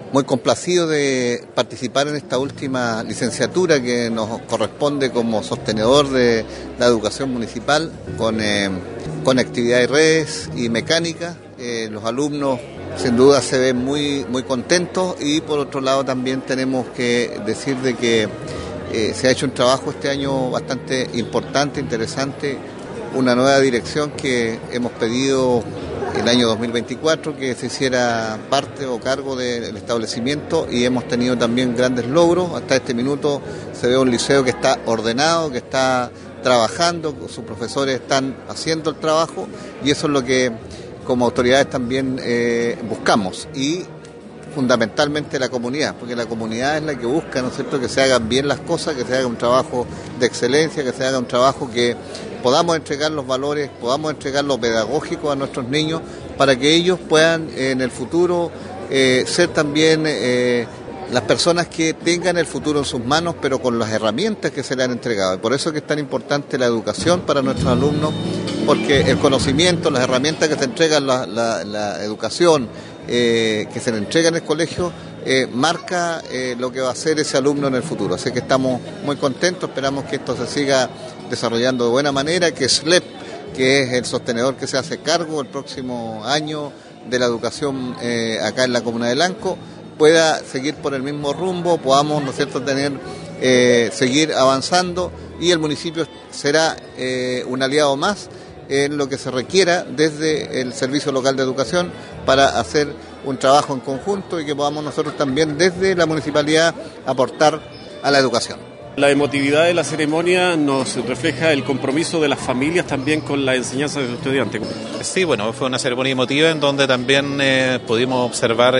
Muy complacido de participar en esta última licenciatura que nos corresponde como sostenedor de la educación municipal con actividad de redes y mecánica. Los alumnos sin duda se ven muy contentos y por otro lado también tenemos que decir de que se ha hecho un trabajo este año bastante importante, interesante, una nueva dirección que hemos pedido el año 2024 que se hiciera parte o cargo del establecimiento y hemos tenido también grandes logros. Hasta este minuto se ve un liceo que está ordenado, que está trabajando, sus profesores están haciendo el trabajo y eso es lo que como autoridades también buscamos y fundamentalmente la comunidad, porque la comunidad es la que busca, ¿no es cierto?, que se hagan bien las cosas, que se haga un trabajo de excelencia, que se haga un trabajo que podamos entregar los valores, podamos entregar lo pedagógico a nuestros niños para que ellos puedan en el futuro ser también las personas que tengan el futuro en sus manos, pero con las herramientas que se le han entregado. Y por eso es que es tan importante la educación para nuestros alumnos, porque el conocimiento, las herramientas que se entregan, la educación que se le entrega en el colegio, marca lo que va a ser ese alumno en el futuro. Así que estamos muy contentos, esperamos que esto se siga desarrollando de buena manera, que SLEP, que es el sostenedor que se hace cargo el próximo año de la educación acá en la comuna de Lanco, pueda seguir por el mismo rumbo, podamos, ¿no es cierto?, seguir avanzando y el municipio será un aliado más en lo que se requiera desde el Servicio Local de Educación para hacer un trabajo en conjunto y que podamos nosotros también desde la municipalidad aportar a la educación. La emotividad de la ceremonia nos refleja el compromiso de las familias también con la enseñanza de los estudiantes. Sí, bueno, fue una ceremonia emotiva en donde también pudimos observar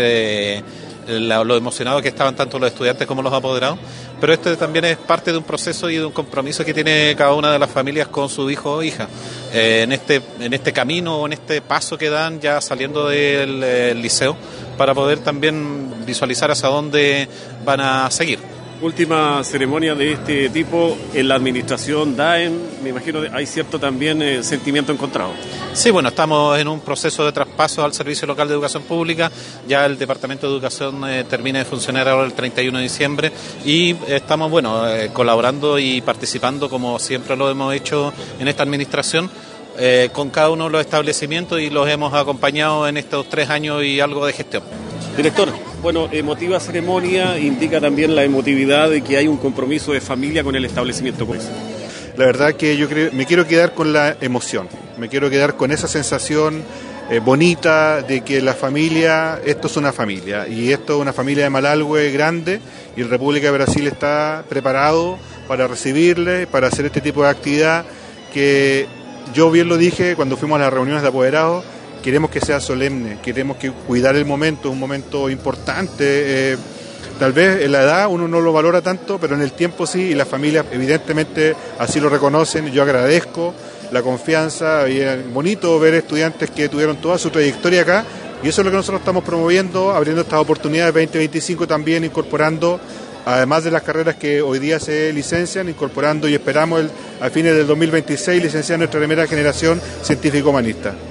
lo emocionados que estaban tanto los estudiantes como los apoderados, pero esto también es parte de un proceso y de un compromiso que tiene cada una de las familias con su hijo o hija en este camino o en este paso que dan ya saliendo del liceo para poder también visualizar hacia dónde van a seguir. Última ceremonia de este tipo en la administración DAEM, me imagino hay cierto también sentimiento encontrado. Sí, bueno, estamos en un proceso de traspaso al Servicio Local de Educación Pública, ya el Departamento de Educación termina de funcionar ahora el 31 de diciembre y estamos, colaborando y participando como siempre lo hemos hecho en esta administración con cada uno de los establecimientos y los hemos acompañado en estos 3 años y algo de gestión. Director, emotiva ceremonia indica también la emotividad de que hay un compromiso de familia con el establecimiento. La verdad que me quiero quedar con la emoción, me quiero quedar con esa sensación bonita de que la familia, esto es una familia y esto es una familia de Malalhue grande y la República de Brasil está preparado para recibirle, para hacer este tipo de actividad que yo bien lo dije cuando fuimos a las reuniones de apoderados. Queremos que sea solemne, queremos que cuidar el momento, un momento importante. Tal vez en la edad uno no lo valora tanto, pero en el tiempo sí, y las familias evidentemente así lo reconocen. Yo agradezco la confianza, y es bonito ver estudiantes que tuvieron toda su trayectoria acá, y eso es lo que nosotros estamos promoviendo, abriendo estas oportunidades 2025 también, incorporando, además de las carreras que hoy día se licencian, incorporando y esperamos a fines del 2026 licenciar nuestra primera generación científico-humanista.